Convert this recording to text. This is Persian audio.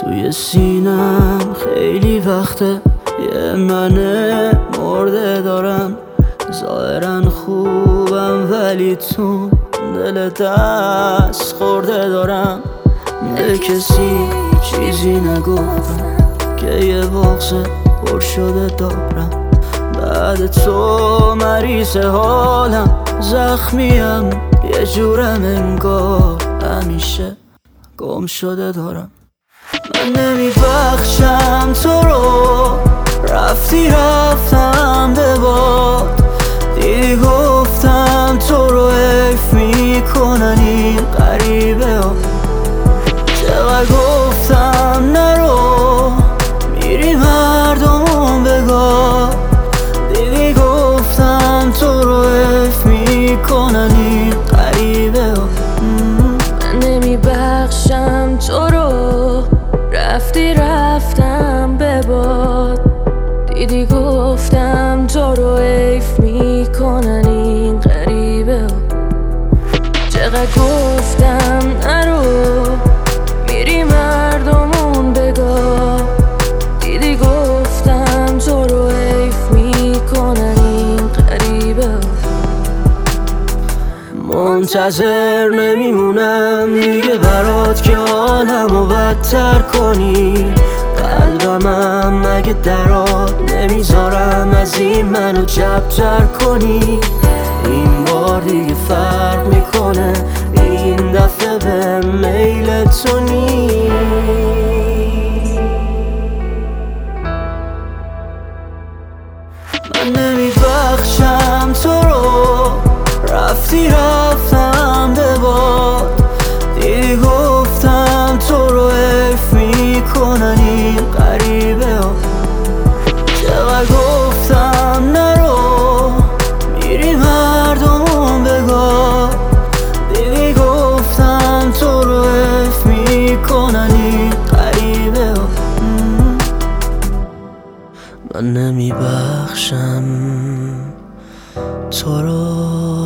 توی سینم خیلی وقته یه من مرده دارم. ظاهرا خوبم ولی تو دل دست خورده دارم. به کسی چیزی نگفتم که یه بغض پر شده دارم. بعد تو مریض حالم، زخمیم یه جورم انگار همیشه گم شده دارم. من نمیبخشم تو رو، رفتی رفتم به باد. دیدی گفتم تو رو حیف میکنن این غریبه ها. چقدر گفتم نرو، میری مردمون بگاه. دیدی گفتم تو رو حیف میکنن این غریبه ها. من نمیبخشم تو رو، رفتی رفتم به باد. دیدی گفتم تو رو حیف میکنن این غریبه ها. چقدر گفتم نرو، میری مردمون بگاه. دیدی گفتم تو رو حیف میکنن این غریبه ها. منتظر نمیمونم دیگه برات که حالمو بدتر کنی. قلبمم مگه درات نمیذارم از این منو جبتر کنی. این بار دیگه فرق میکنه، این دفعه به میل تو نیست. من نمیبخشم تو رو، رفتی رفتم به باد. دیدی گفتم تو رو حیف میکنن این غریبه ها. چقدر گفتم نرو، میری مردمون بگاه. دیدی گفتم تو رو حیف میکنن این غریبه ها. من نمیبخشم تو رو.